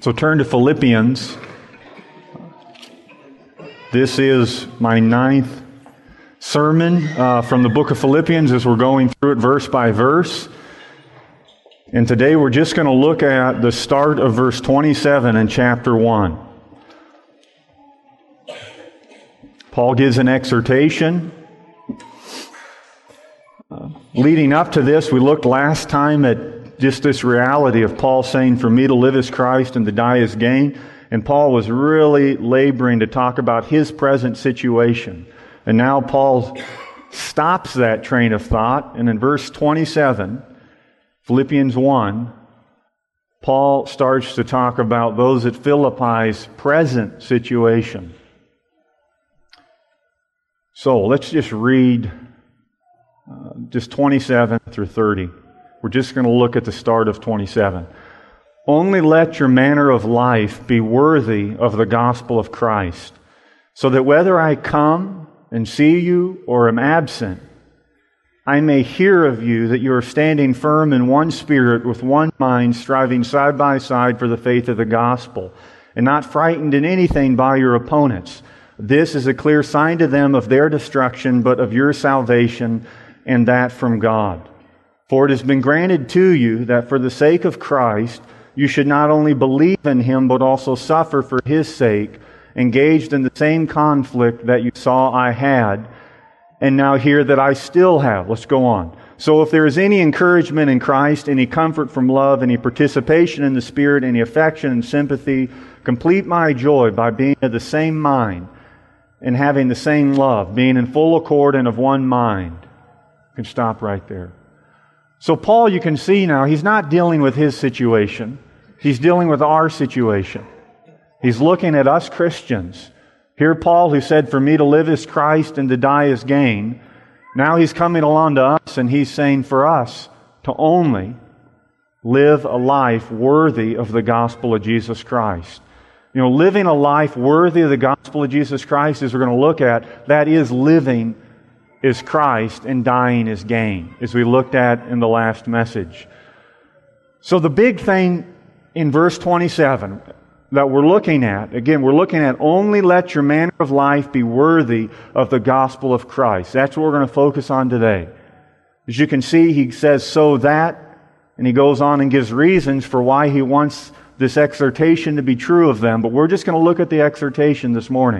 So turn to Philippians. This is my 9th sermon from the book of Philippians as we're going through it verse by verse. And today we're just going to look at the start of verse 27 in chapter 1. Paul gives an exhortation. Leading up to this, we looked last time at just this reality of Paul saying, "For me to live is Christ and to die is gain." And Paul was really laboring to talk about his present situation. And now Paul stops that train of thought, and in verse 27, Philippians 1, Paul starts to talk about those at Philippi's present situation. So let's just read just 27 through 30. We're just going to look at the start of 27. "Only let your manner of life be worthy of the gospel of Christ, so that whether I come and see you or am absent, I may hear of you that you are standing firm in one spirit with one mind, striving side by side for the faith of the gospel, and not frightened in anything by your opponents. This is a clear sign to them of their destruction, but of your salvation, and that from God. For it has been granted to you that for the sake of Christ, you should not only believe in Him, but also suffer for His sake, engaged in the same conflict that you saw I had, and now hear that I still have." Let's go on. "So if there is any encouragement in Christ, any comfort from love, any participation in the Spirit, any affection and sympathy, complete my joy by being of the same mind and having the same love, being in full accord and of one mind." You can stop right there. So Paul, you can see now, he's not dealing with his situation. He's dealing with our situation. He's looking at us Christians. Here Paul, who said, "For me to live is Christ and to die is gain." Now he's coming along to us and he's saying for us to only live a life worthy of the gospel of Jesus Christ. You know, living a life worthy of the gospel of Jesus Christ, as we're going to look at, that is living is Christ and dying is gain, as we looked at in the last message. So the big thing in verse 27 that we're looking at, again, we're looking at only let your manner of life be worthy of the gospel of Christ. That's what we're going to focus on today. As you can see, he says, "so that," and he goes on and gives reasons for why he wants this exhortation to be true of them. But we're just going to look at the exhortation this morning.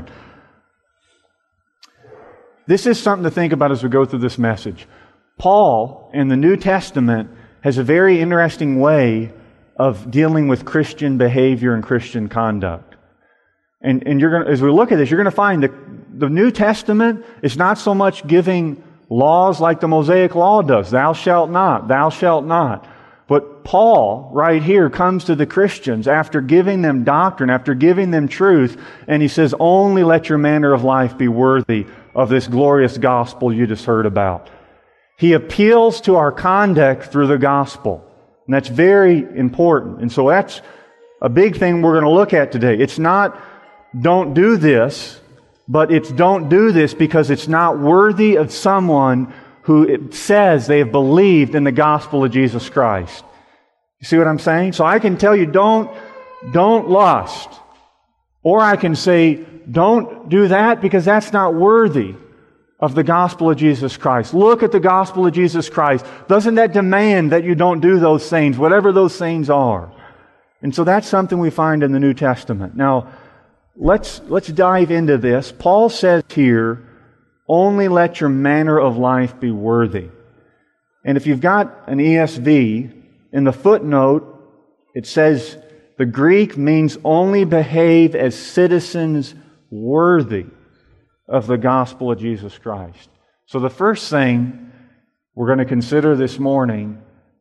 This is something to think about as we go through this message. Paul, in the New Testament, has a very interesting way of dealing with Christian behavior and Christian conduct. And you're going to, as we look at this, you're going to find that the New Testament is not so much giving laws like the Mosaic Law does. Thou shalt not, thou shalt not. But Paul, right here, comes to the Christians after giving them doctrine, after giving them truth, and he says, only let your manner of life be worthy of this glorious gospel you just heard about. He appeals to our conduct through the gospel. And that's very important. And so that's a big thing we're going to look at today. It's not, don't do this, but it's don't do this because it's not worthy of someone who it says they have believed in the gospel of Jesus Christ. You see what I'm saying? So I can tell you, don't lust. Or I can say, don't do that because that's not worthy of the gospel of Jesus Christ. Look at the gospel of Jesus Christ. Doesn't that demand that you don't do those things, whatever those things are? And so that's something we find in the New Testament. Now, let's dive into this. Paul says here, only let your manner of life be worthy. And if you've got an ESV, in the footnote, it says the Greek means only behave as citizens worthy of the gospel of Jesus Christ. So the first thing we're going to consider this morning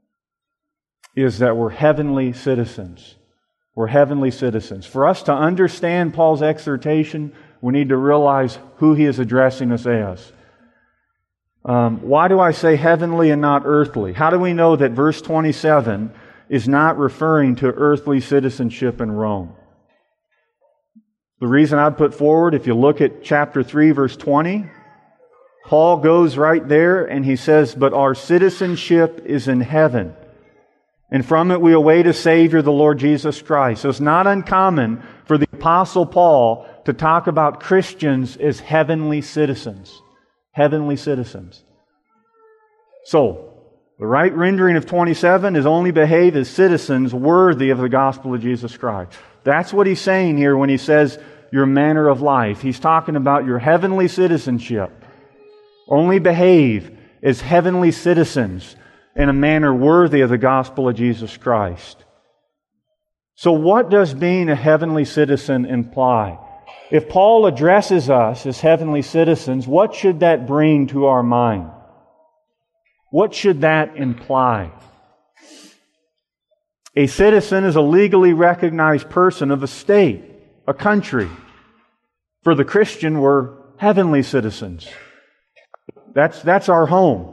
is that we're heavenly citizens. We're heavenly citizens. For us to understand Paul's exhortation, we need to realize who he is addressing us as. Why do I say heavenly and not earthly? How do we know that verse 27 is not referring to earthly citizenship in Rome? The reason I'd put forward, if you look at chapter 3, verse 20, Paul goes right there and he says, "But our citizenship is in heaven." And from it we await a Savior, the Lord Jesus Christ. So it's not uncommon for the Apostle Paul to talk about Christians as heavenly citizens. Heavenly citizens. So, the right rendering of 27 is only behave as citizens worthy of the gospel of Jesus Christ. That's what he's saying here when he says your manner of life. He's talking about your heavenly citizenship. Only behave as heavenly citizens in a manner worthy of the gospel of Jesus Christ. So what does being a heavenly citizen imply? If Paul addresses us as heavenly citizens, what should that bring to our mind? What should that imply? A citizen is a legally recognized person of a state, a country. For the Christian, we're heavenly citizens. That's our home.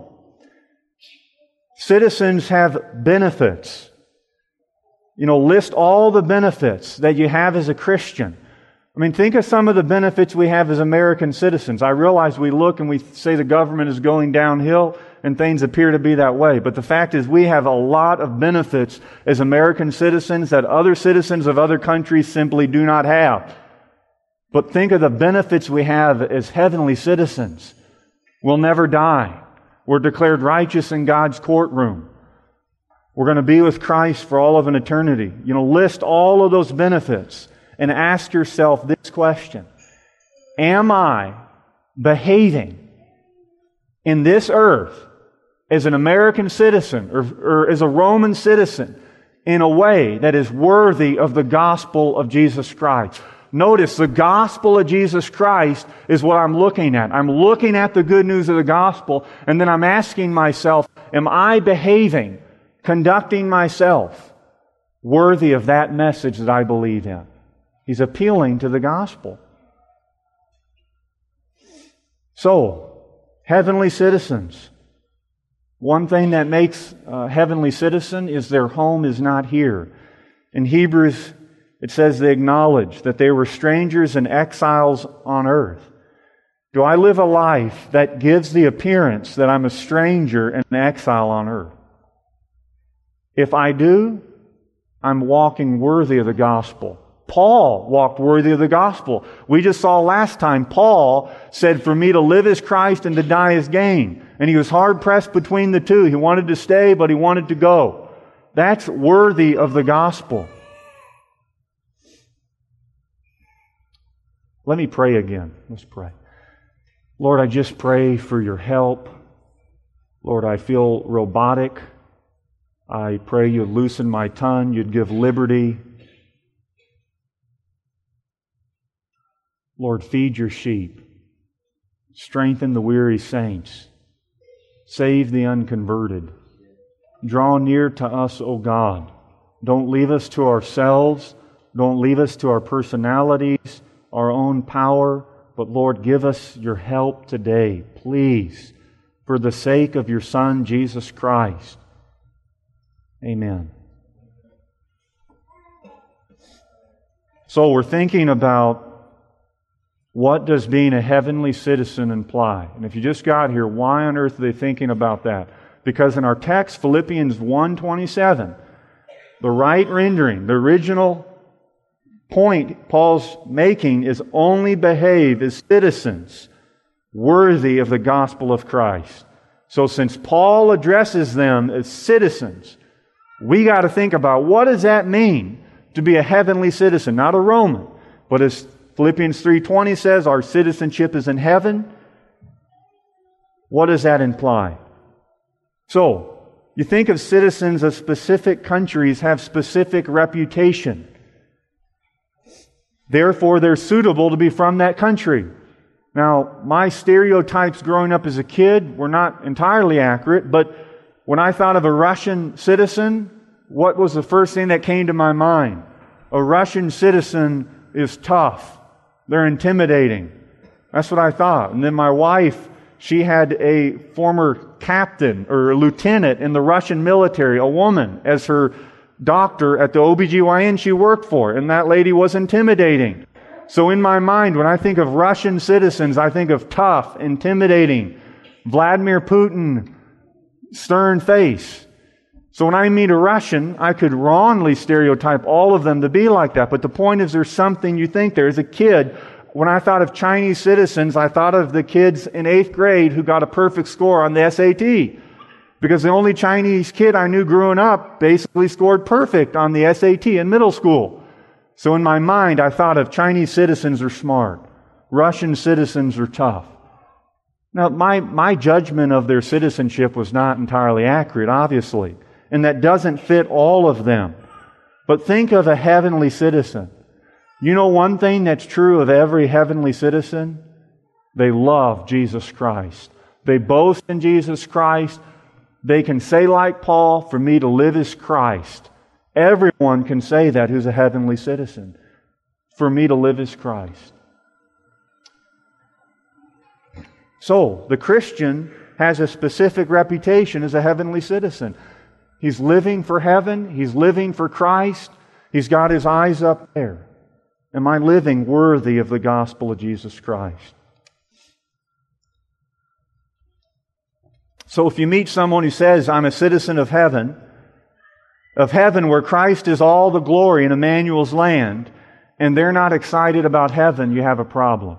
Citizens have benefits. List all the benefits that you have as a Christian. Think of some of the benefits we have as American citizens. I realize we look and we say the government is going downhill, and things appear to be that way. But the fact is we have a lot of benefits as American citizens that other citizens of other countries simply do not have. But think of the benefits we have as heavenly citizens. We'll never die. We're declared righteous in God's courtroom. We're going to be with Christ for all of an eternity. List all of those benefits and ask yourself this question. Am I behaving in this earth as an American citizen or as a Roman citizen in a way that is worthy of the gospel of Jesus Christ? Notice, the gospel of Jesus Christ is what I'm looking at. I'm looking at the good news of the gospel, and then I'm asking myself, am I behaving, conducting myself worthy of that message that I believe in? He's appealing to the gospel. So, heavenly citizens. One thing that makes a heavenly citizen is their home is not here. In Hebrews, it says they acknowledge that they were strangers and exiles on earth. Do I live a life that gives the appearance that I'm a stranger and an exile on earth? If I do, I'm walking worthy of the gospel. Paul walked worthy of the gospel. We just saw last time, Paul said, for me to live is Christ and to die is gain. And he was hard-pressed between the two. He wanted to stay, but he wanted to go. That's worthy of the gospel. Let me pray again. Let's pray. Lord, I just pray for your help. Lord, I feel robotic. I pray you'd loosen my tongue. You'd give liberty. Lord, feed your sheep. Strengthen the weary saints. Save the unconverted. Draw near to us, O God. Don't leave us to ourselves. Don't leave us to our personalities, our own power, but Lord, give us your help today, please, for the sake of your Son, Jesus Christ. Amen. So we're thinking about what does being a heavenly citizen imply? And if you just got here, why on earth are they thinking about that? Because in our text, Philippians 1:27, the right rendering, the original point Paul's making is only behave as citizens worthy of the gospel of Christ. So since Paul addresses them as citizens, we got to think about what does that mean to be a heavenly citizen, not a Roman. But as Philippians 3:20 says, our citizenship is in heaven. What does that imply? So, you think of citizens of specific countries have specific reputation. Therefore, they're suitable to be from that country. Now, my stereotypes growing up as a kid were not entirely accurate, but when I thought of a Russian citizen, what was the first thing that came to my mind? A Russian citizen is tough. They're intimidating. That's what I thought. And then my wife, she had a former captain or a lieutenant in the Russian military, a woman, as her doctor at the OBGYN she worked for, and that lady was intimidating. So in my mind, when I think of Russian citizens, I think of tough, intimidating, Vladimir Putin, stern face. So when I meet a Russian, I could wrongly stereotype all of them to be like that. But the point is, there's something you think there. As a kid, when I thought of Chinese citizens, I thought of the kids in 8th grade who got a perfect score on the SAT. Because the only Chinese kid I knew growing up basically scored perfect on the SAT in middle school. So in my mind, I thought of Chinese citizens are smart. Russian citizens are tough. Now, my judgment of their citizenship was not entirely accurate, obviously. And that doesn't fit all of them. But think of a heavenly citizen. You know one thing that's true of every heavenly citizen? They love Jesus Christ. They boast in Jesus Christ. They can say like Paul, for me to live is Christ. Everyone can say that who's a heavenly citizen. For me to live is Christ. So, the Christian has a specific reputation as a heavenly citizen. He's living for heaven. He's living for Christ. He's got his eyes up there. Am I living worthy of the gospel of Jesus Christ? So if you meet someone who says, I'm a citizen of heaven where Christ is all the glory in Emmanuel's land, and they're not excited about heaven, you have a problem.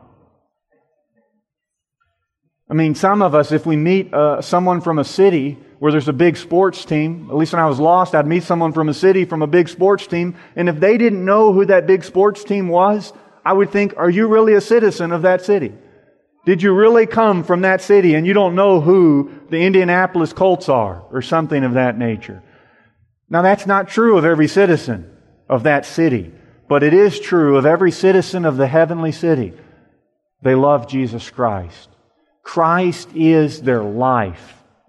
I mean, some of us, if we meet someone from a city where there's a big sports team, at least when I was lost, I'd meet someone from a city from a big sports team, and if they didn't know who that big sports team was, I would think, are you really a citizen of that city? Did you really come from that city and you don't know who the Indianapolis Colts are or something of that nature? Now, that's not true of every citizen of that city, but it is true of every citizen of the heavenly city. They love Jesus Christ. Christ is their life.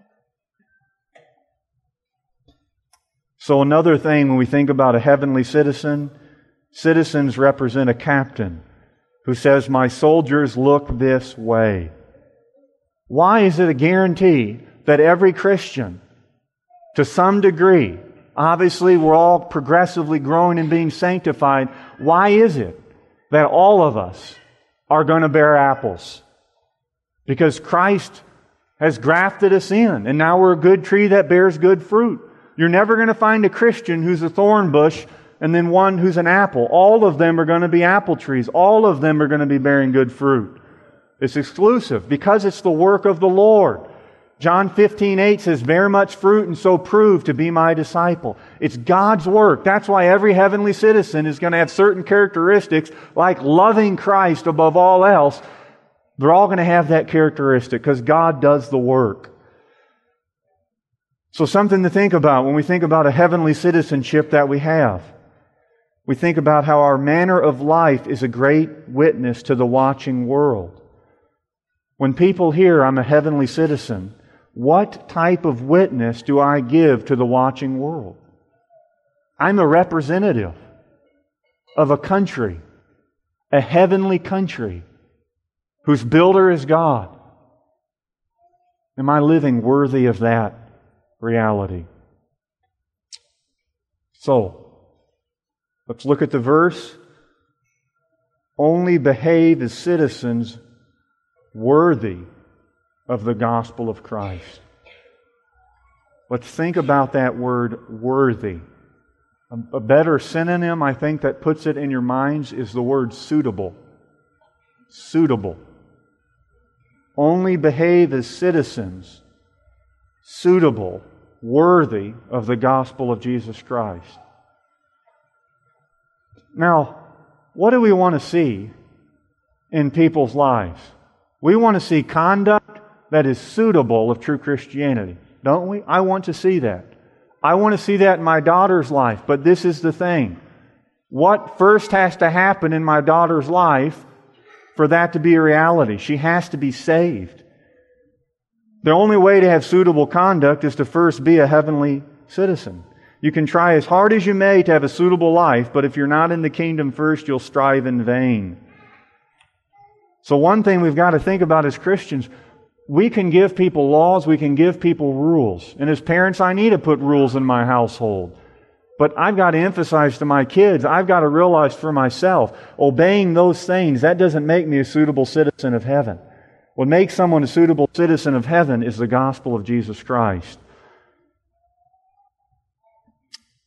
So another thing, when we think about a heavenly citizen, citizens represent a captain who says, my soldiers look this way. Why is it a guarantee that every Christian, to some degree, obviously we're all progressively growing and being sanctified, why is it that all of us are going to bear apples? Because Christ has grafted us in, and now we're a good tree that bears good fruit. You're never going to find a Christian who's a thorn bush and then one who's an apple. All of them are going to be apple trees. All of them are going to be bearing good fruit. It's exclusive because it's the work of the Lord. John 15:8 says, bear much fruit and so prove to be my disciple. It's God's work. That's why every heavenly citizen is going to have certain characteristics like loving Christ above all else. They're all going to have that characteristic because God does the work. So something to think about when we think about a heavenly citizenship that we have. We think about how our manner of life is a great witness to the watching world. When people hear I'm a heavenly citizen, what type of witness do I give to the watching world? I'm a representative of a country, a heavenly country, whose builder is God. Am I living worthy of that reality? So, let's look at the verse. Only behave as citizens worthy of the gospel of Christ. Let's think about that word worthy. A better synonym, I think, that puts it in your minds is the word suitable. Suitable. Only behave as citizens suitable, worthy of the gospel of Jesus Christ. Now, what do we want to see in people's lives? We want to see conduct that is suitable of true Christianity, don't we? I want to see that. I want to see that in my daughter's life, but this is the thing. What first has to happen in my daughter's life for that to be a reality? She has to be saved. The only way to have suitable conduct is to first be a heavenly citizen. You can try as hard as you may to have a suitable life, but if you're not in the kingdom first, you'll strive in vain. So one thing we've got to think about as Christians, we can give people laws, we can give people rules. And as parents, I need to put rules in my household. But I've got to emphasize to my kids, I've got to realize for myself, obeying those things, that doesn't make me a suitable citizen of heaven. What makes someone a suitable citizen of heaven is the gospel of Jesus Christ.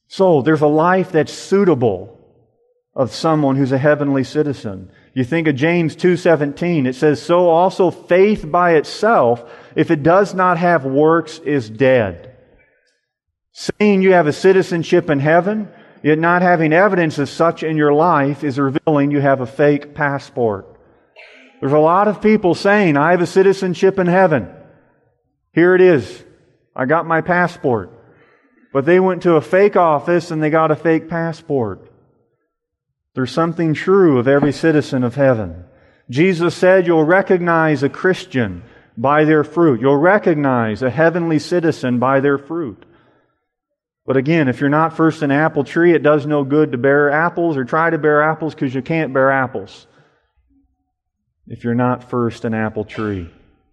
So there's a life that's suitable of someone who's a heavenly citizen. You think of James 2:17, it says, "So also faith by itself, if it does not have works, is dead." Saying you have a citizenship in heaven, yet not having evidence of such in your life, is revealing you have a fake passport. There's a lot of people saying, "I have a citizenship in heaven. Here it is. I got my passport." But they went to a fake office and they got a fake passport. There's something true of every citizen of heaven. Jesus said you'll recognize a Christian by their fruit. You'll recognize a heavenly citizen by their fruit. But again, if you're not first an apple tree, it does no good to bear apples or try to bear apples because you can't bear apples if you're not first an apple tree.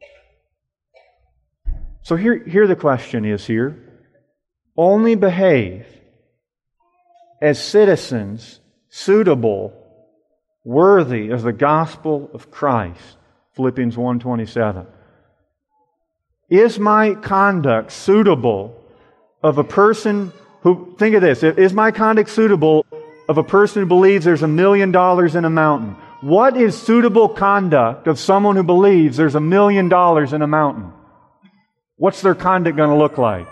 So here the question is here. Only behave as citizens suitable, worthy of the gospel of Christ. Philippians 1:27. Is my conduct suitable of a person who, think of this, is my conduct suitable of a person who believes there's $1 million in a mountain? What is suitable conduct of someone who believes there's $1 million in a mountain? What's their conduct going to look like?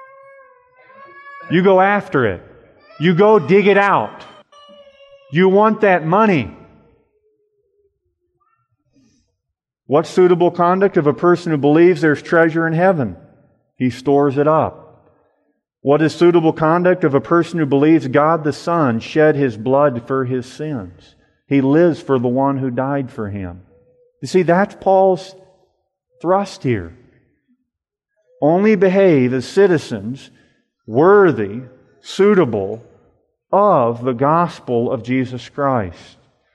You go after it. You go dig it out. You want that money. What's suitable conduct of a person who believes there's treasure in heaven? He stores it up. What is suitable conduct of a person who believes God the Son shed His blood for his sins? He lives for the one who died for him. You see, that's Paul's thrust here. Only behave as citizens worthy, suitable of the gospel of Jesus Christ.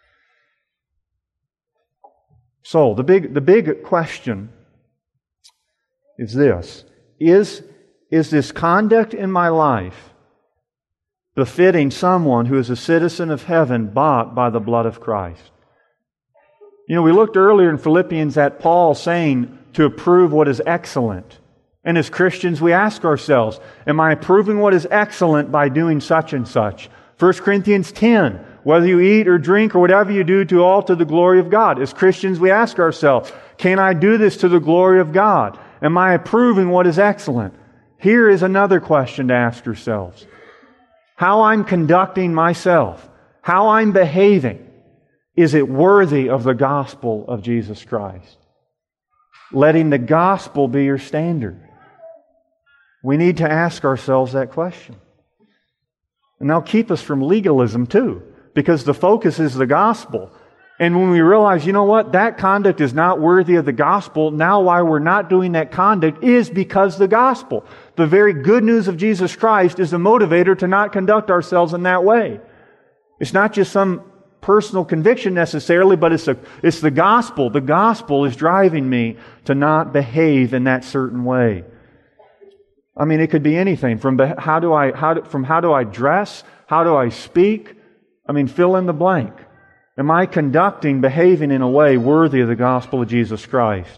So, the big question is this. Is this conduct in my life befitting someone who is a citizen of heaven bought by the blood of Christ? You know, we looked earlier in Philippians at Paul saying to approve what is excellent. And as Christians, we ask ourselves, am I approving what is excellent by doing such and such? 1 Corinthians 10, whether you eat or drink or whatever you do all to the glory of God. As Christians, we ask ourselves, can I do this to the glory of God? Am I approving what is excellent? Here is another question to ask yourselves. How I'm conducting myself, how I'm behaving, is it worthy of the gospel of Jesus Christ? Letting the gospel be your standard. We need to ask ourselves that question. And that'll keep us from legalism too, because the focus is the gospel. And when we realize, you know what, that conduct is not worthy of the gospel, now why we're not doing that conduct is because the gospel. The very good news of Jesus Christ is the motivator to not conduct ourselves in that way. It's not just some personal conviction necessarily, but it's the gospel. The gospel is driving me to not behave in that certain way. I mean, it could be anything from how do I dress, how do I speak? I mean, fill in the blank. Am I behaving in a way worthy of the gospel of Jesus Christ?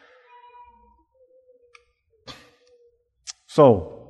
So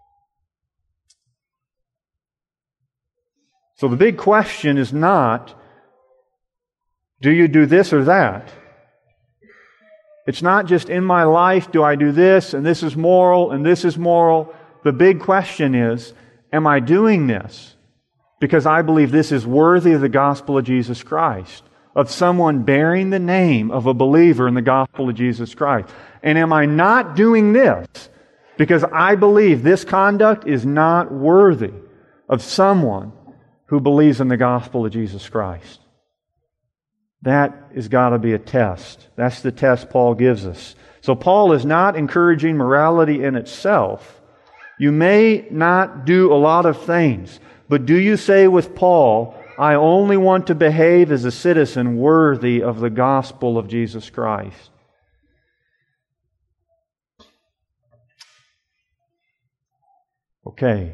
the big question is not, do you do this or that? It's not just in my life, do I do this, and this is moral, and this is moral. The big question is, am I doing this because I believe this is worthy of the gospel of Jesus Christ, of someone bearing the name of a believer in the gospel of Jesus Christ? And am I not doing this because I believe this conduct is not worthy of someone who believes in the gospel of Jesus Christ? That has got to be a test. That's the test Paul gives us. So Paul is not encouraging morality in itself. You may not do a lot of things, but do you say with Paul, I only want to behave as a citizen worthy of the gospel of Jesus Christ? Okay.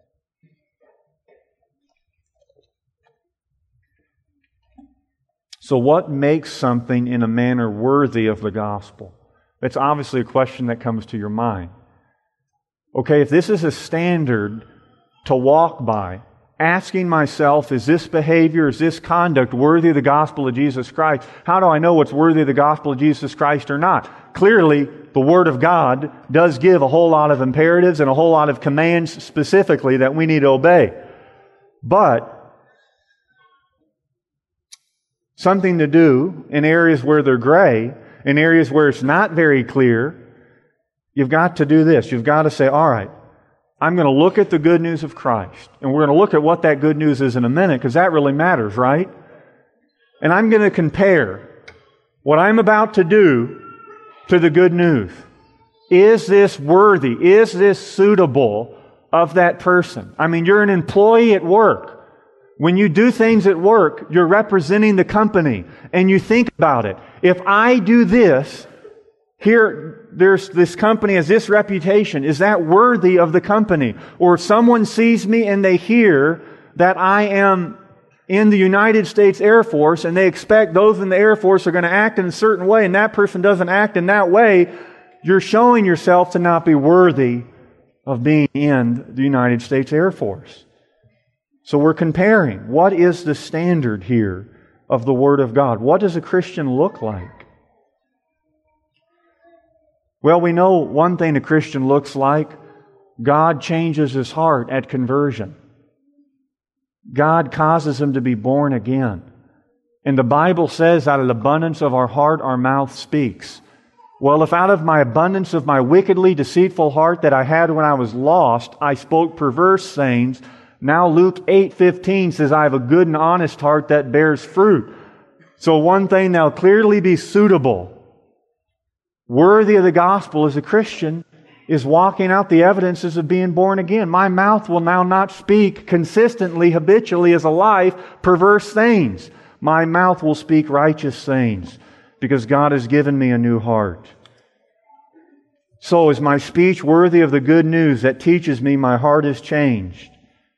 So what makes something in a manner worthy of the gospel? That's obviously a question that comes to your mind. Okay, if this is a standard to walk by, asking myself, is this behavior, is this conduct worthy of the gospel of Jesus Christ? How do I know what's worthy of the gospel of Jesus Christ or not? Clearly, the Word of God does give a whole lot of imperatives and a whole lot of commands specifically that we need to obey. But something to do in areas where they're gray, in areas where it's not very clear, you've got to do this. You've got to say, all right, I'm going to look at the good news of Christ. And we're going to look at what that good news is in a minute, because that really matters, right? And I'm going to compare what I'm about to do to the good news. Is this worthy? Is this suitable of that person? I mean, you're an employee at work. When you do things at work, you're representing the company. And you think about it. If I do this, here, there's this company has this reputation. Is that worthy of the company? Or if someone sees me and they hear that I am in the United States Air Force and they expect those in the Air Force are going to act in a certain way and that person doesn't act in that way, you're showing yourself to not be worthy of being in the United States Air Force. So we're comparing. What is the standard here of the Word of God? What does a Christian look like? Well, we know one thing a Christian looks like. God changes his heart at conversion. God causes him to be born again. And the Bible says, out of the abundance of our heart, our mouth speaks. Well, if out of my abundance of my wickedly deceitful heart that I had when I was lost, I spoke perverse sayings, now Luke 8:15 says, I have a good and honest heart that bears fruit. So one thing that'll clearly be suitable, worthy of the gospel as a Christian, is walking out the evidences of being born again. My mouth will now not speak consistently, habitually as a life, perverse things. My mouth will speak righteous things because God has given me a new heart. So is my speech worthy of the good news that teaches me my heart is changed?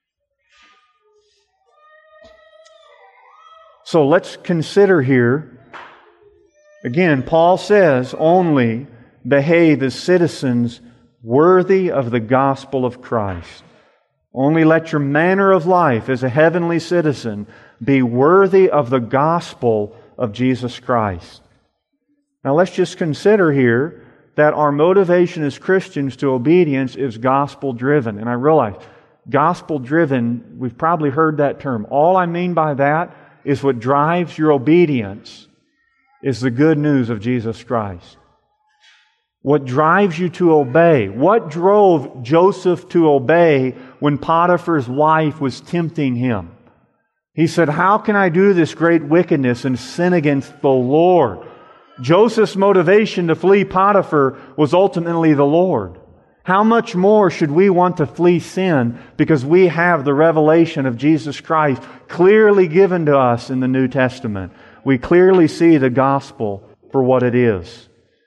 So let's consider here, again, Paul says, only behave as citizens worthy of the gospel of Christ. Only let your manner of life as a heavenly citizen be worthy of the gospel of Jesus Christ. Now let's just consider here that our motivation as Christians to obedience is gospel-driven. And I realize, gospel-driven, we've probably heard that term. All I mean by that is what drives your obedience is the good news of Jesus Christ. What drives you to obey? What drove Joseph to obey when Potiphar's wife was tempting him? He said, how can I do this great wickedness and sin against the Lord? Joseph's motivation to flee Potiphar was ultimately the Lord. How much more should we want to flee sin because we have the revelation of Jesus Christ clearly given to us in the New Testament? We clearly see the gospel for what it is.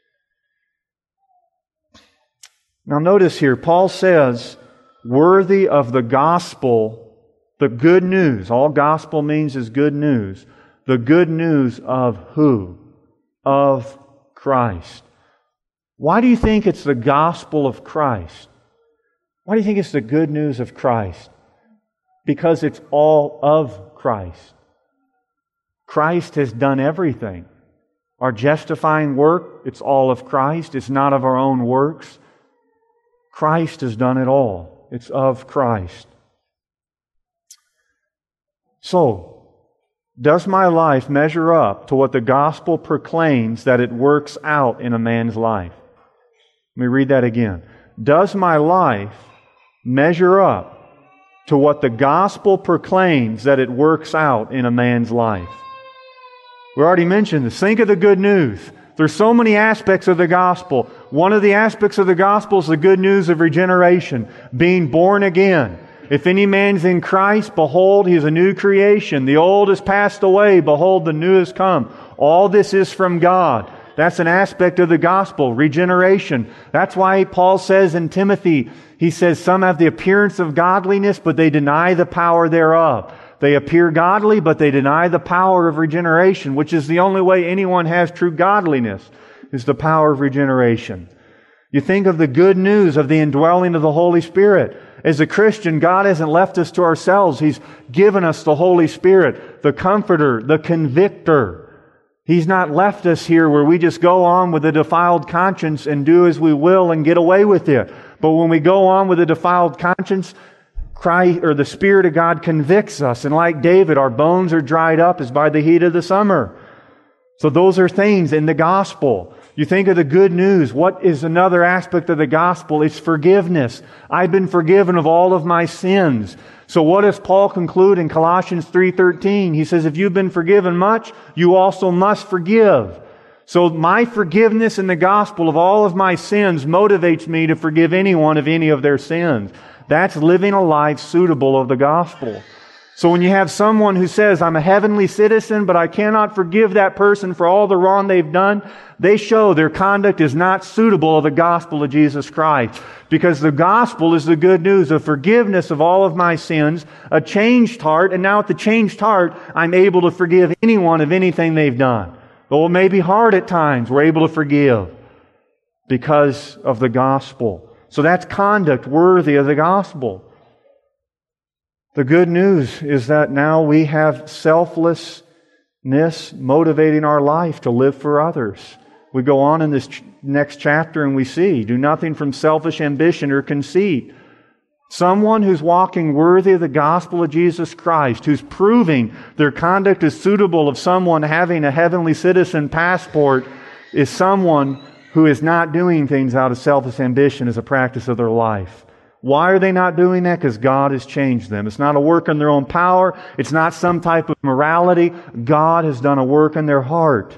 Now notice here, Paul says, worthy of the gospel, the good news. All gospel means is good news. The good news of who? Of Christ. Why do you think it's the gospel of Christ? Why do you think it's the good news of Christ? Because it's all of Christ. Christ has done everything. Our justifying work, it's all of Christ. It's not of our own works. Christ has done it all. It's of Christ. So, does my life measure up to what the gospel proclaims that it works out in a man's life? Let me read that again. Does my life measure up to what the gospel proclaims that it works out in a man's life? We already mentioned this. Think of the good news. There's so many aspects of the gospel. One of the aspects of the gospel is the good news of regeneration, being born again. If any man's in Christ, behold, he is a new creation. The old has passed away. Behold, the new has come. All this is from God. That's an aspect of the gospel, regeneration. That's why Paul says in Timothy, he says, some have the appearance of godliness, but they deny the power thereof. They appear godly, but they deny the power of regeneration, which is the only way anyone has true godliness, is the power of regeneration. You think of the good news of the indwelling of the Holy Spirit. As a Christian, God hasn't left us to ourselves. He's given us the Holy Spirit, the Comforter, the Convictor. He's not left us here where we just go on with a defiled conscience and do as we will and get away with it. But when we go on with a defiled conscience, the Spirit of God convicts us. And like David, our bones are dried up as by the heat of the summer. So those are things in the gospel. You think of the good news. What is another aspect of the gospel? It's forgiveness. I've been forgiven of all of my sins. So what does Paul conclude in Colossians 3:13? He says, if you've been forgiven much, you also must forgive. So my forgiveness in the gospel of all of my sins motivates me to forgive anyone of any of their sins. That's living a life suitable of the gospel. So when you have someone who says, I'm a heavenly citizen, but I cannot forgive that person for all the wrong they've done, they show their conduct is not suitable of the gospel of Jesus Christ. Because the gospel is the good news of forgiveness of all of my sins, a changed heart, and now with the changed heart, I'm able to forgive anyone of anything they've done. Though it may be hard at times, we're able to forgive because of the gospel. So that's conduct worthy of the gospel. The good news is that now we have selflessness motivating our life to live for others. We go on in this next chapter and we see, do nothing from selfish ambition or conceit. Someone who's walking worthy of the gospel of Jesus Christ, who's proving their conduct is suitable of someone having a heavenly citizen passport, is someone who is not doing things out of selfish ambition as a practice of their life. Why are they not doing that? Because God has changed them. It's not a work in their own power. It's not some type of morality. God has done a work in their heart.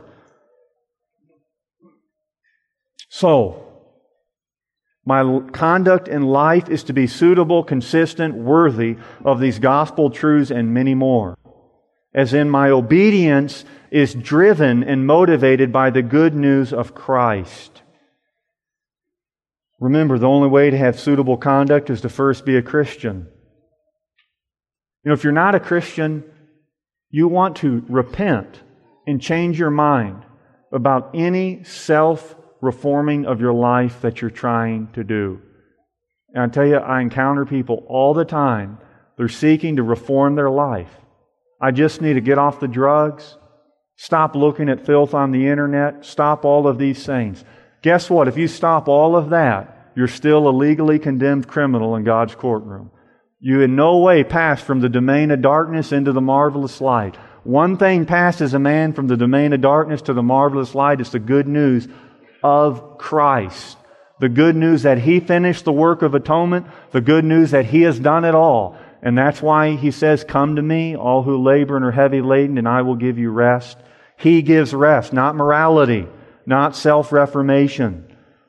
So, my conduct in life is to be suitable, consistent, worthy of these gospel truths and many more. As in, my obedience is driven and motivated by the good news of Christ. Remember, the only way to have suitable conduct is to first be a Christian. You know, if you're not a Christian, you want to repent and change your mind about any self-reforming of your life that you're trying to do. And I tell you, I encounter people all the time. They're seeking to reform their life. I just need to get off the drugs, stop looking at filth on the internet, stop all of these things. Guess what? If you stop all of that, you're still a legally condemned criminal in God's courtroom. You in no way pass from the domain of darkness into the marvelous light. One thing passes a man from the domain of darkness to the marvelous light. It's the good news of Christ. The good news that He finished the work of atonement. The good news that He has done it all. And that's why He says, come to me, all who labor and are heavy laden, and I will give you rest. He gives rest, not morality, not self-reformation.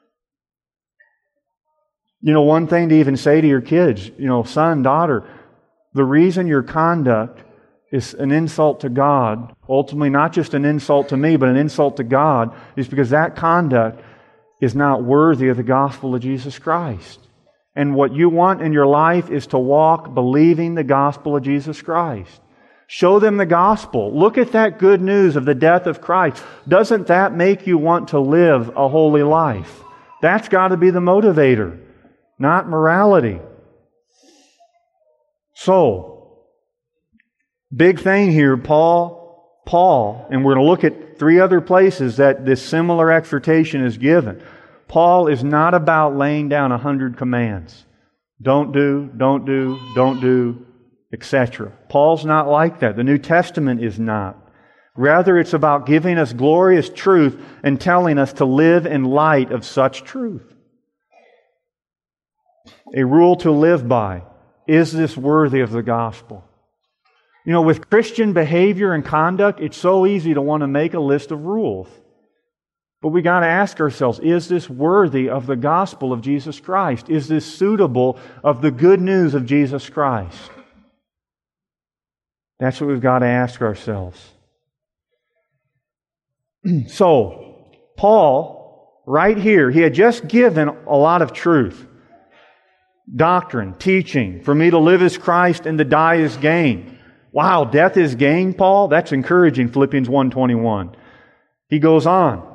You know, one thing to even say to your kids, you know, son, daughter, the reason your conduct is an insult to God, ultimately not just an insult to me, but an insult to God, is because that conduct is not worthy of the gospel of Jesus Christ. And what you want in your life is to walk believing the gospel of Jesus Christ. Show them the gospel. Look at that good news of the death of Christ. Doesn't that make you want to live a holy life? That's got to be the motivator, not morality. So, big thing here, Paul, and we're going to look at 3 other places that this similar exhortation is given. Paul is not about laying down 100 commands. Don't do, etc. Paul's not like that. The New Testament is not. Rather, it's about giving us glorious truth and telling us to live in light of such truth. A rule to live by. Is this worthy of the gospel? You know, with Christian behavior and conduct, it's so easy to want to make a list of rules. But we got to ask ourselves, is this worthy of the gospel of Jesus Christ? Is this suitable of the good news of Jesus Christ? That's what we've got to ask ourselves. So, Paul, right here, he had just given a lot of truth. Doctrine, teaching. For me to live is Christ and to die is gain. Wow, death is gain, Paul? That's encouraging, Philippians 1:21. He goes on.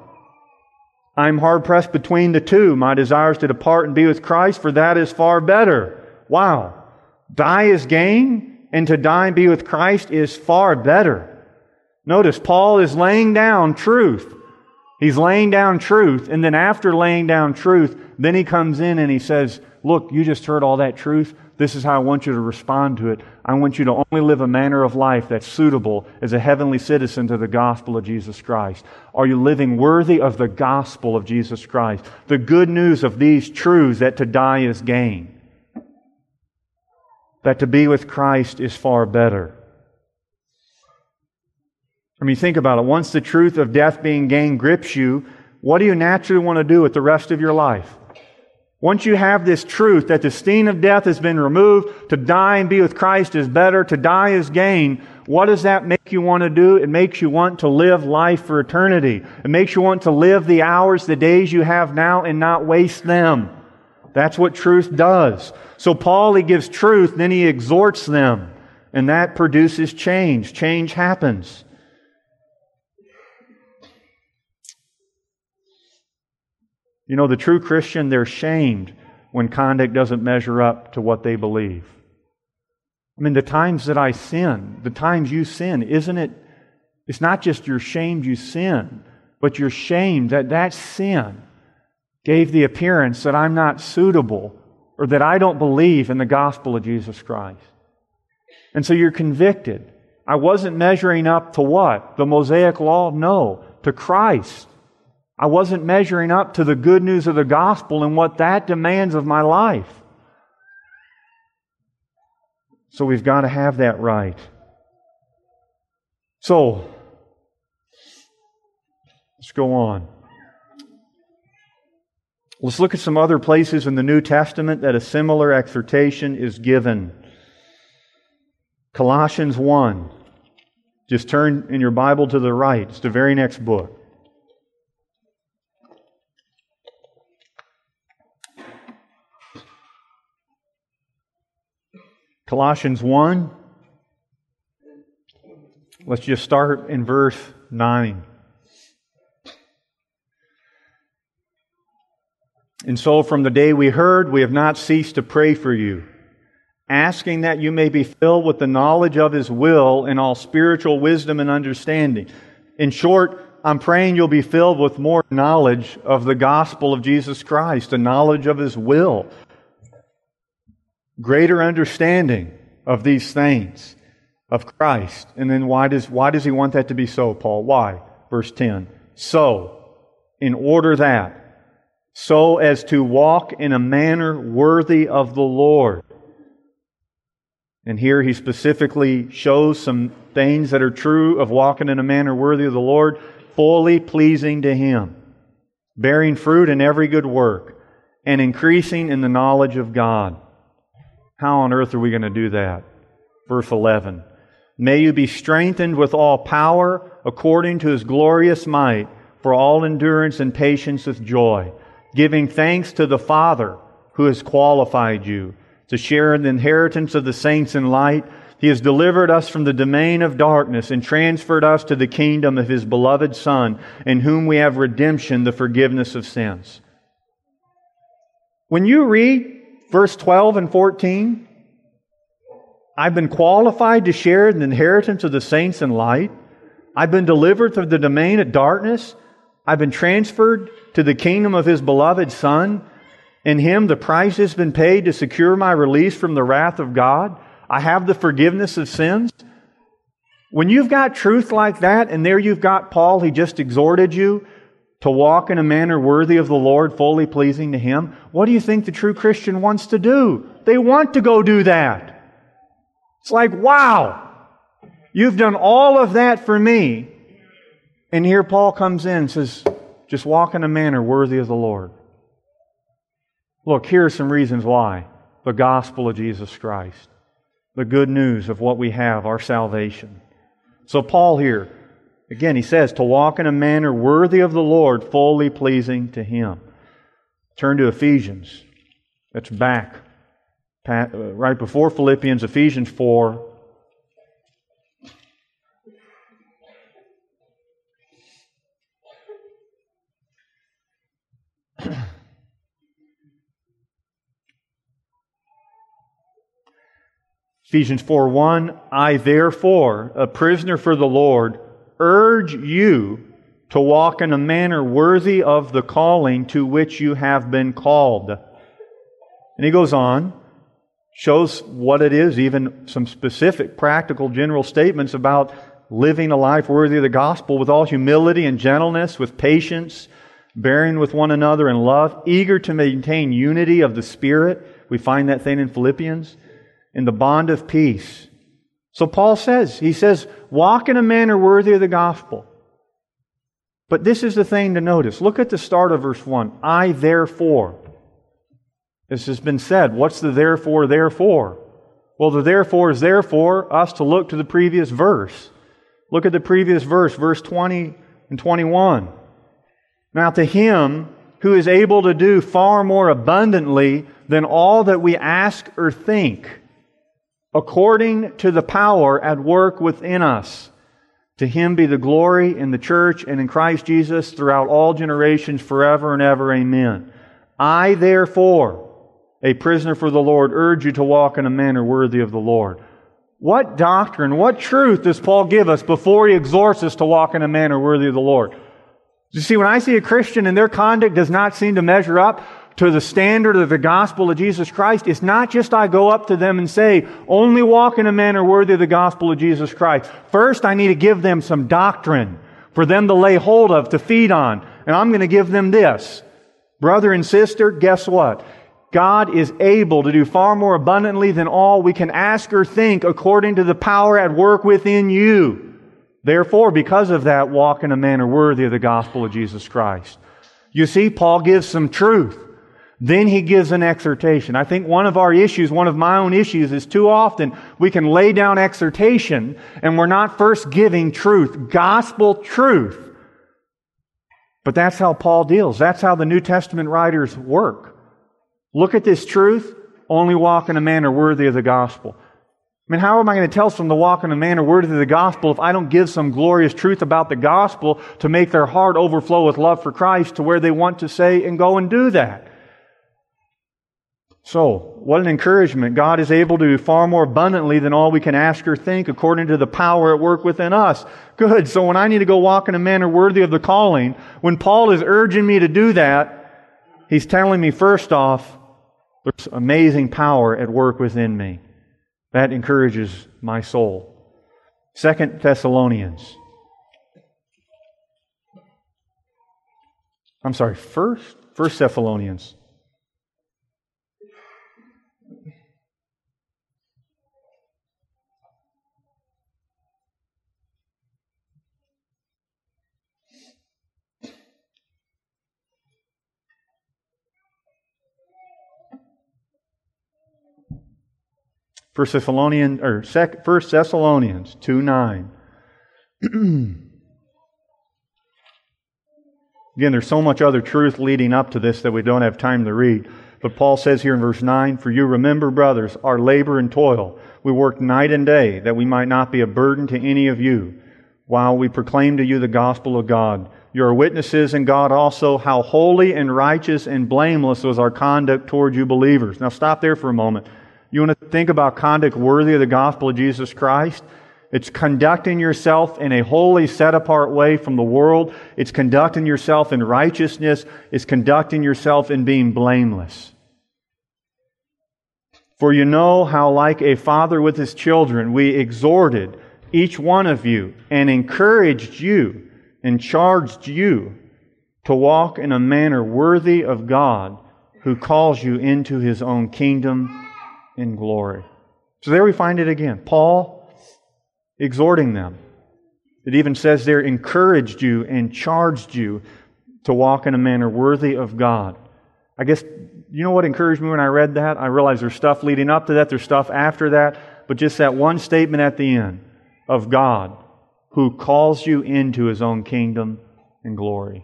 I'm hard-pressed between the two. My desire is to depart and be with Christ, for that is far better. wow, die is gain, and to die and be with Christ is far better. Notice, Paul is laying down truth. He's laying down truth, and then after laying down truth, then he comes in and he says, look, you just heard all that truth. This is how I want you to respond to it. I want you to only live a manner of life that's suitable as a heavenly citizen to the gospel of Jesus Christ. Are you living worthy of the gospel of Jesus Christ? The good news of these truths that to die is gain. That to be with Christ is far better. I mean, think about it. Once the truth of death being gain grips you, what do you naturally want to do with the rest of your life? Once you have this truth that the sting of death has been removed, to die and be with Christ is better, to die is gain, what does that make you want to do? It makes you want to live life for eternity. It makes you want to live the hours, the days you have now and not waste them. That's what truth does. So Paul, he gives truth, then he exhorts them, and that produces change. Change happens. You know, the true Christian, they're shamed when conduct doesn't measure up to what they believe. I mean, the times that I sin, the times you sin, isn't it? It's not just you're shamed you sin, but you're shamed that sin gave the appearance that I'm not suitable or that I don't believe in the gospel of Jesus Christ. And so you're convicted. I wasn't measuring up to what? The Mosaic Law? No, to Christ. I wasn't measuring up to the good news of the gospel and what that demands of my life. So we've got to have that right. So, let's go on. Let's look at some other places in the New Testament that a similar exhortation is given. Colossians 1. Just turn in your Bible to the right. It's the very next book. Colossians 1. Let's just start in verse 9. And so from the day we heard, we have not ceased to pray for you, asking that you may be filled with the knowledge of His will in all spiritual wisdom and understanding. In short, I'm praying you'll be filled with more knowledge of the gospel of Jesus Christ, the knowledge of His will. Greater understanding of these things, of Christ. And then why does He want that to be so, Paul? Why? Verse 10. So, in order that, so as to walk in a manner worthy of the Lord. And here he specifically shows some things that are true of walking in a manner worthy of the Lord, fully pleasing to Him, bearing fruit in every good work, and increasing in the knowledge of God. How on earth are we going to do that? Verse 11. May you be strengthened with all power according to His glorious might for all endurance and patience with joy, giving thanks to the Father who has qualified you to share in the inheritance of the saints in light. He has delivered us from the domain of darkness and transferred us to the kingdom of His beloved Son, in whom we have redemption, the forgiveness of sins. When you read verse 12 and 14, I've been qualified to share in the inheritance of the saints in light. I've been delivered from the domain of darkness. I've been transferred to the kingdom of His beloved Son. In Him the price has been paid to secure my release from the wrath of God. I have the forgiveness of sins. When you've got truth like that, and there you've got Paul, he just exhorted you to walk in a manner worthy of the Lord, fully pleasing to Him. What do you think the true Christian wants to do? They want to go do that. It's like, wow, you've done all of that for me. And here Paul comes in and says, just walk in a manner worthy of the Lord. Look, here are some reasons why. The gospel of Jesus Christ. The good news of what we have, our salvation. So Paul here, again, he says, to walk in a manner worthy of the Lord, fully pleasing to Him. Turn to Ephesians. That's back. Right before Philippians, Ephesians 4. Ephesians 4:1, I therefore, a prisoner for the Lord, urge you to walk in a manner worthy of the calling to which you have been called. And he goes on, shows what it is, even some specific, practical, general statements about living a life worthy of the gospel with all humility and gentleness, with patience, bearing with one another in love, eager to maintain unity of the Spirit. We find that thing in Philippians. In the bond of peace. So Paul says, walk in a manner worthy of the gospel. But this is the thing to notice. Look at the start of verse 1. I therefore. This has been said. What's the therefore? Well, the therefore is there for us to look to the previous verse. Look at the previous verse, verse 20 and 21. Now to Him who is able to do far more abundantly than all that we ask or think, according to the power at work within us. To Him be the glory in the church and in Christ Jesus throughout all generations, forever and ever. Amen. I, therefore, a prisoner for the Lord, urge you to walk in a manner worthy of the Lord. What doctrine, what truth does Paul give us before he exhorts us to walk in a manner worthy of the Lord? You see, when I see a Christian and their conduct does not seem to measure up to the standard of the gospel of Jesus Christ, it's not just I go up to them and say, only walk in a manner worthy of the gospel of Jesus Christ. First, I need to give them some doctrine for them to lay hold of, to feed on. And I'm going to give them this. Brother and sister, guess what? God is able to do far more abundantly than all we can ask or think according to the power at work within you. Therefore, because of that, walk in a manner worthy of the gospel of Jesus Christ. You see, Paul gives some truth. Then he gives an exhortation. I think one of my own issues is too often we can lay down exhortation and we're not first giving truth, gospel truth. But that's how Paul deals. That's how the New Testament writers work. Look at this truth, only walk in a manner worthy of the gospel. I mean, how am I going to tell someone to walk in a manner worthy of the gospel if I don't give some glorious truth about the gospel to make their heart overflow with love for Christ to where they want to say and go and do that? So, what an encouragement. God is able to do far more abundantly than all we can ask or think according to the power at work within us. Good. So when I need to go walk in a manner worthy of the calling, when Paul is urging me to do that, he's telling me first off, there's amazing power at work within me. That encourages my soul. 2 Thessalonians. I'm sorry, First Thessalonians. First Thessalonians 2:9. Again, there's so much other truth leading up to this that we don't have time to read. But Paul says here in verse 9, "For you remember, brothers, our labor and toil. We worked night and day, that we might not be a burden to any of you, while we proclaim to you the gospel of God. You are witnesses in God also how holy and righteous and blameless was our conduct toward you believers." Now stop there for a moment. You want to think about conduct worthy of the gospel of Jesus Christ? It's conducting yourself in a holy, set-apart way from the world. It's conducting yourself in righteousness. It's conducting yourself in being blameless. "For you know how, like a father with his children, we exhorted each one of you and encouraged you and charged you to walk in a manner worthy of God, who calls you into His own kingdom in glory." So there we find it again. Paul exhorting them. It even says there, encouraged you and charged you to walk in a manner worthy of God. I guess, you know what encouraged me when I read that? I realized there's stuff leading up to that, there's stuff after that, but just that one statement at the end of God, who calls you into His own kingdom and glory.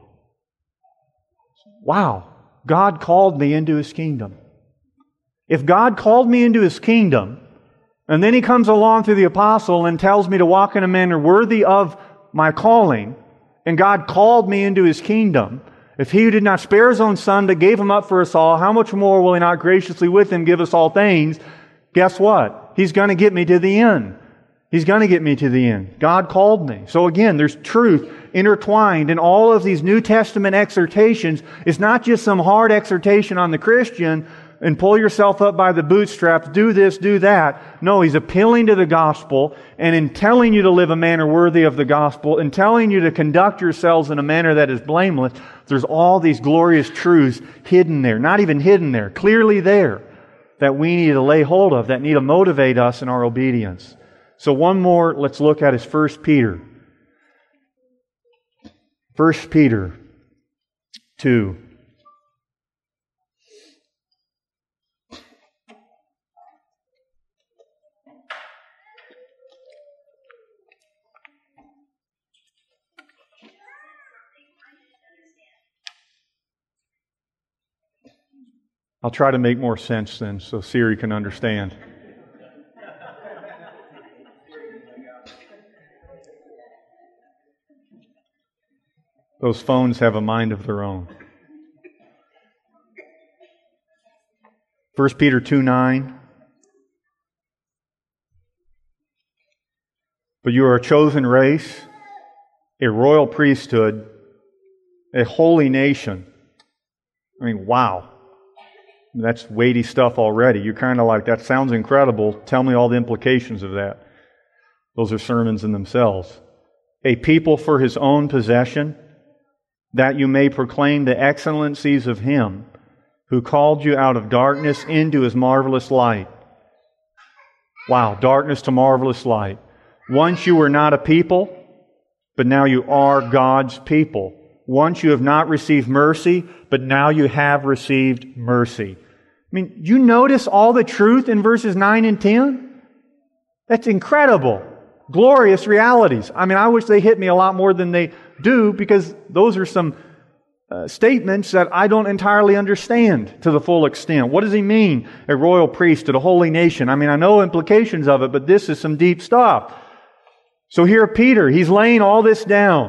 Wow, God called me into His kingdom. If God called me into His kingdom, and then He comes along through the apostle and tells me to walk in a manner worthy of my calling, and God called me into His kingdom, if He who did not spare His own Son but gave Him up for us all, how much more will He not graciously with Him give us all things? Guess what? He's going to get me to the end. He's going to get me to the end. God called me. So again, there's truth intertwined in all of these New Testament exhortations. It's not just some hard exhortation on the Christian and pull yourself up by the bootstraps, do this, do that. No, He's appealing to the gospel, and in telling you to live a manner worthy of the gospel, and telling you to conduct yourselves in a manner that is blameless, there's all these glorious truths hidden there. Not even hidden there, clearly there, that we need to lay hold of, that need to motivate us in our obedience. So one more let's look at is 1 Peter. 1 Peter 2. I'll try to make more sense then so Siri can understand. Those phones have a mind of their own. 1 Peter 2:9. But you are a chosen race, a royal priesthood, a holy nation. I mean, wow. That's weighty stuff already. You're kind of like, that sounds incredible. Tell me all the implications of that. Those are sermons in themselves. A people for His own possession, that you may proclaim the excellencies of Him who called you out of darkness into His marvelous light. Wow, darkness to marvelous light. Once you were not a people, but now you are God's people. Once you have not received mercy, but now you have received mercy. I mean, you notice all the truth in verses 9 and 10? That's incredible. Glorious realities. I mean, I wish they hit me a lot more than they do, because those are some statements that I don't entirely understand to the full extent. What does He mean, a royal priesthood, a holy nation? I mean, I know implications of it, but this is some deep stuff. So here Peter, he's laying all this down.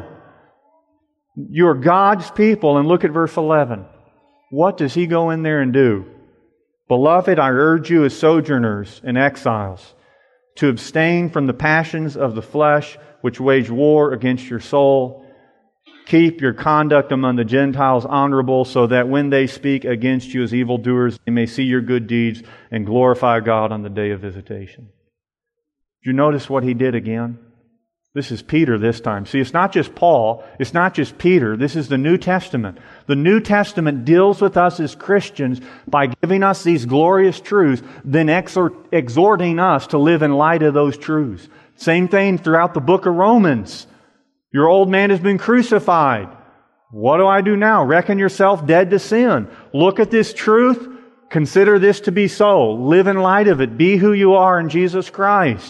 You're God's people. And look at verse 11. What does he go in there and do? Beloved, I urge you as sojourners and exiles to abstain from the passions of the flesh which wage war against your soul. Keep your conduct among the Gentiles honorable, so that when they speak against you as evildoers, they may see your good deeds and glorify God on the day of visitation. Did you notice what he did again? This is Peter this time. See, it's not just Paul. It's not just Peter. This is the New Testament. The New Testament deals with us as Christians by giving us these glorious truths, then exhorting us to live in light of those truths. Same thing throughout the book of Romans. Your old man has been crucified. What do I do now? Reckon yourself dead to sin. Look at this truth. Consider this to be so. Live in light of it. Be who you are in Jesus Christ.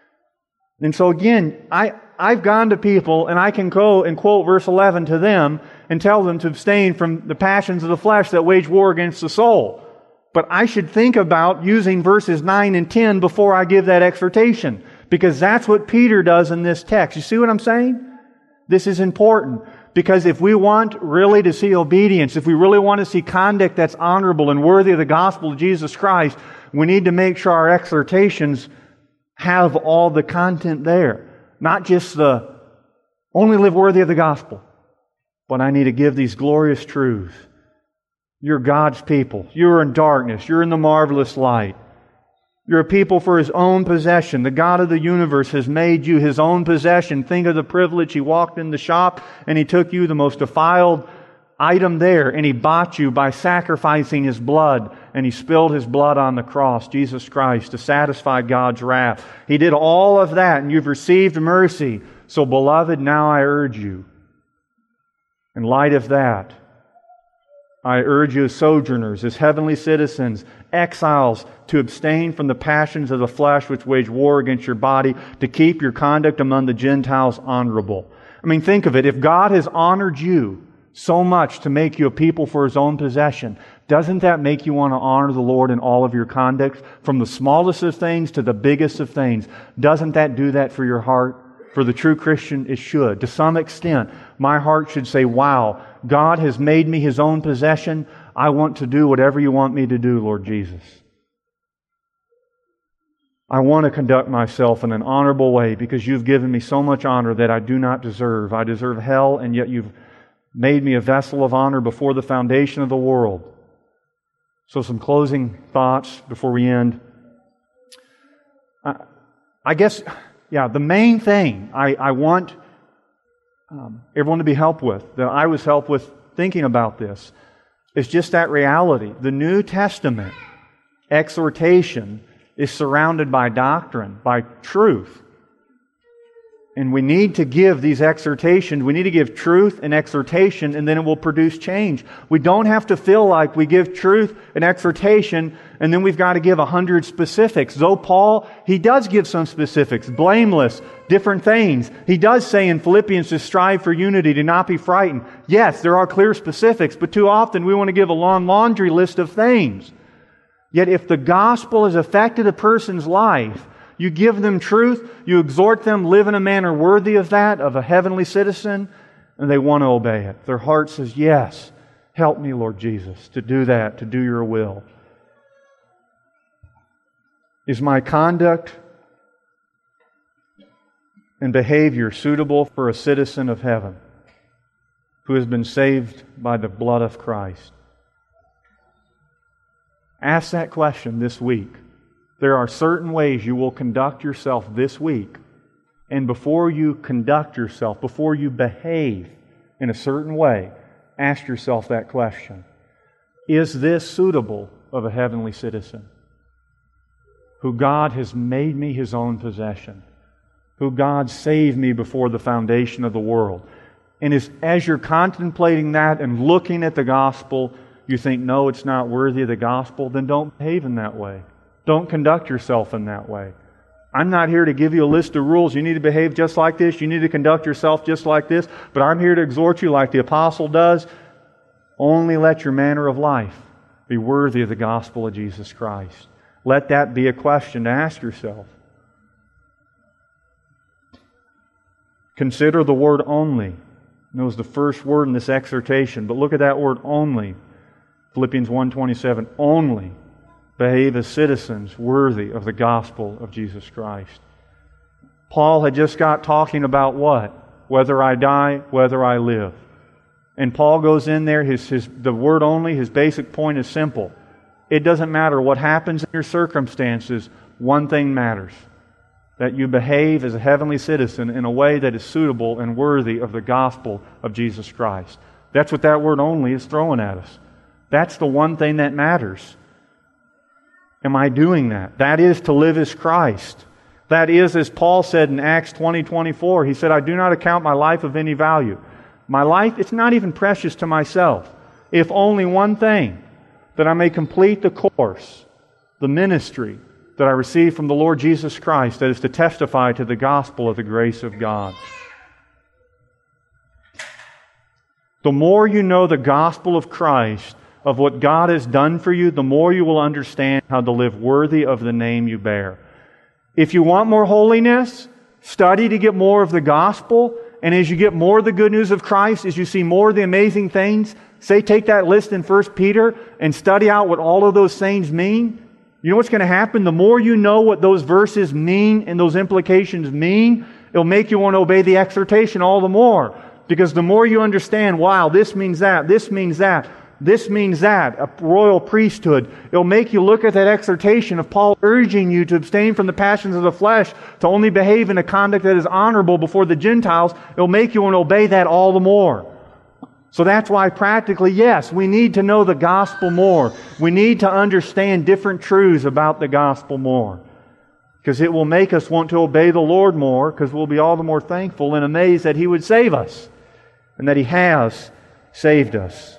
And so again, I've gone to people and I can go and quote verse 11 to them and tell them to abstain from the passions of the flesh that wage war against the soul. But I should think about using verses 9 and 10 before I give that exhortation, because that's what Peter does in this text. You see what I'm saying? This is important, because if we want really to see obedience, if we really want to see conduct that's honorable and worthy of the gospel of Jesus Christ, we need to make sure our exhortations have all the content there. Not just the only live worthy of the gospel, but I need to give these glorious truths. You're God's people. You're in darkness. You're in the marvelous light. You're a people for His own possession. The God of the universe has made you His own possession. Think of the privilege. He walked in the shop and He took you, the most defiled item there, and He bought you by sacrificing His blood, and He spilled His blood on the cross, Jesus Christ, to satisfy God's wrath. He did all of that, and you've received mercy. So, beloved, now I urge you, in light of that, I urge you as sojourners, as heavenly citizens, exiles, to abstain from the passions of the flesh which wage war against your body, to keep your conduct among the Gentiles honorable. I mean, think of it. If God has honored you so much to make you a people for His own possession, doesn't that make you want to honor the Lord in all of your conduct, from the smallest of things to the biggest of things? Doesn't that do that for your heart? For the true Christian, it should. To some extent, my heart should say, wow, God has made me His own possession. I want to do whatever You want me to do, Lord Jesus. I want to conduct myself in an honorable way because you've given me so much honor that I do not deserve. I deserve hell, and yet you've made me a vessel of honor before the foundation of the world. So some closing thoughts before we end. I guess, the main thing I want everyone to be helped with, that I was helped with thinking about this, is just that reality. The New Testament exhortation is surrounded by doctrine, by truth. And we need to give these exhortations. We need to give truth and exhortation, and then it will produce change. We don't have to feel like we give truth and exhortation, and then we've got to give 100 specifics. Though Paul, he does give some specifics, blameless, different things. He does say in Philippians to strive for unity, to not be frightened. Yes, there are clear specifics, but too often we want to give a long laundry list of things. Yet if the gospel has affected a person's life, you give them truth, you exhort them, live in a manner worthy of that, of a heavenly citizen, and they want to obey it. Their heart says, yes, help me, Lord Jesus, to do that, to do your will. Is my conduct and behavior suitable for a citizen of heaven who has been saved by the blood of Christ? Ask that question this week. There are certain ways you will conduct yourself this week. And before you conduct yourself, before you behave in a certain way, ask yourself that question. Is this suitable of a heavenly citizen? Who God has made me His own possession. Who God saved me before the foundation of the world. And as you're contemplating that and looking at the gospel, you think, no, it's not worthy of the gospel, then don't behave in that way. Don't conduct yourself in that way. I'm not here to give you a list of rules. You need to behave just like this. You need to conduct yourself just like this. But I'm here to exhort you like the apostle does. Only let your manner of life be worthy of the gospel of Jesus Christ. Let that be a question to ask yourself. Consider the word only. It was the first word in this exhortation. But look at that word only. Philippians 1:27. Only behave as citizens worthy of the gospel of Jesus Christ. Paul had just got talking about what? Whether I die, whether I live. And Paul goes in there, the word only, his basic point is simple. It doesn't matter what happens in your circumstances, one thing matters. That you behave as a heavenly citizen in a way that is suitable and worthy of the gospel of Jesus Christ. That's what that word only is throwing at us. That's the one thing that matters. Am I doing that? That is to live as Christ. That is, as Paul said in Acts 20:24, he said, I do not account my life of any value. My life, it's not even precious to myself. If only one thing, that I may complete the course, the ministry that I received from the Lord Jesus Christ, that is to testify to the gospel of the grace of God. The more you know the gospel of Christ, of what God has done for you, the more you will understand how to live worthy of the name you bear. If you want more holiness, study to get more of the gospel, and as you get more of the good news of Christ, as you see more of the amazing things, take that list in 1 Peter and study out what all of those things mean. You know what's going to happen? The more you know what those verses mean and those implications mean, it'll make you want to obey the exhortation all the more. Because the more you understand, wow, this means that, this means that, this means that, a royal priesthood. It'll make you look at that exhortation of Paul urging you to abstain from the passions of the flesh, to only behave in a conduct that is honorable before the Gentiles. It'll make you want to obey that all the more. So that's why practically, yes, we need to know the gospel more. We need to understand different truths about the gospel more. Because it will make us want to obey the Lord more, because we'll be all the more thankful and amazed that He would save us, and that He has saved us.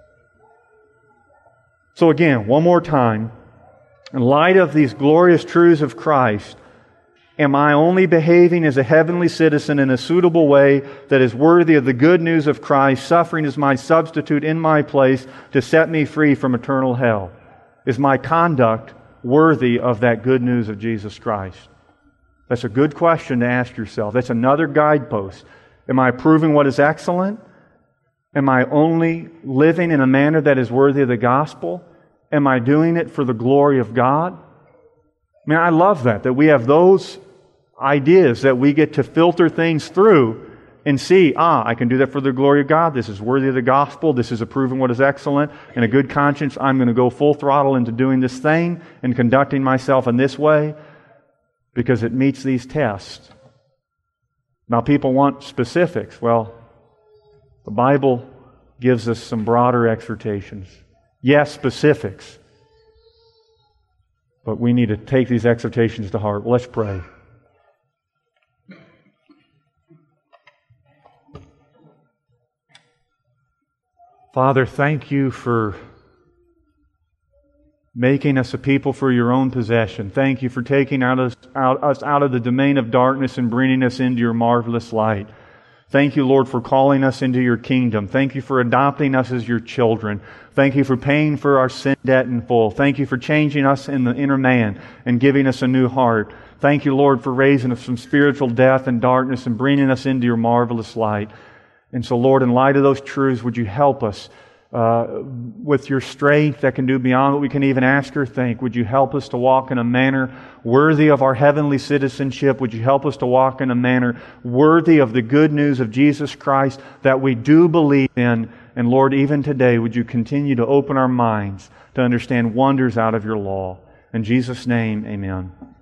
So again, one more time, in light of these glorious truths of Christ, am I only behaving as a heavenly citizen in a suitable way that is worthy of the good news of Christ, suffering as my substitute in my place to set me free from eternal hell? Is my conduct worthy of that good news of Jesus Christ? That's a good question to ask yourself. That's another guidepost. Am I proving what is excellent? Am I only living in a manner that is worthy of the gospel? Am I doing it for the glory of God? I mean, I love that we have those ideas that we get to filter things through and see, I can do that for the glory of God. This is worthy of the gospel. This is approving what is excellent. In a good conscience, I'm going to go full throttle into doing this thing and conducting myself in this way because it meets these tests. Now, people want specifics. Well, the Bible gives us some broader exhortations. Yes, specifics. But we need to take these exhortations to heart. Let's pray. Father, thank you for making us a people for your own possession. Thank you for taking us out of the domain of darkness and bringing us into your marvelous light. Thank you, Lord, for calling us into your kingdom. Thank you for adopting us as your children. Thank you for paying for our sin debt in full. Thank you for changing us in the inner man and giving us a new heart. Thank you, Lord, for raising us from spiritual death and darkness and bringing us into your marvelous light. And so, Lord, in light of those truths, would you help us with your strength that can do beyond what we can even ask or think? Would you help us to walk in a manner worthy of our heavenly citizenship? Would you help us to walk in a manner worthy of the good news of Jesus Christ that we do believe in? And Lord, even today, would you continue to open our minds to understand wonders out of your law? In Jesus' name, amen.